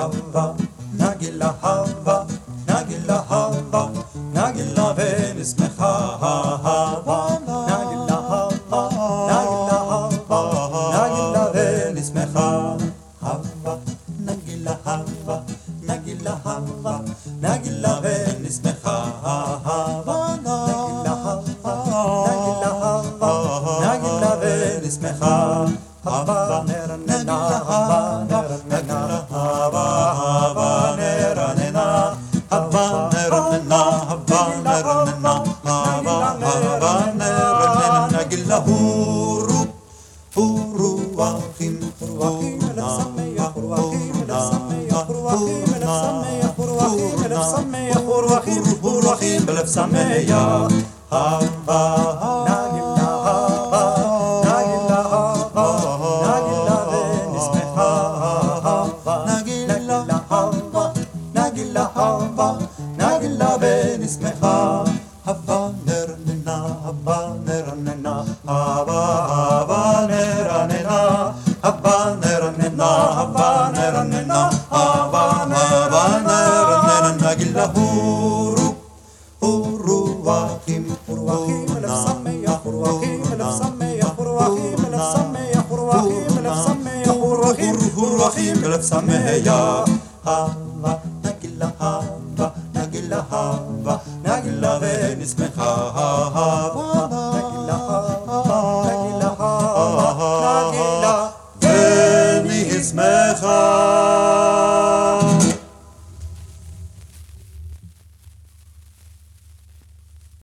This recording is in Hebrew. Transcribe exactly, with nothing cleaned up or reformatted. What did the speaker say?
hava, nagila hava, nagila hava, nagila ונשמחה hava, nagila hava, nagila hava, nagila ונשמחה hava, nagila hava, nagila hava, nagila ונשמחה hava, nagila hava, nagila hava, nagila ונשמחה hava, נרננה hava, נרננה hava, hava, נרננה hava, נרננה hava, נרננה hava, hava, נרננה נגילה הורו, הורו אחים, ורוחים אלף שמח, ורוחים אלף שמח, ורוחים אלף שמח, ורוחים אלף שמח, ורוחים ורוחים אלף שמח hava, נגילה hava, נגילה hava, נגילה ונשמחה hava, נגילה hava, נגילה hava, נגילה ונשמחה hava, נרננה hava, נרננה hava, hava, נרננה hava, נרננה hava, נרננה hava, hava, נרננה נגילה הורו, הורו אחים, ורוחים אלף שמח, ורוחים אלף שמח, ורוחים אלף שמח, ורוחים אלף שמח, ורוחים ורוחים אלף שמח hava, נגילה hava, נגילה hava, נגילה ונשמחה hava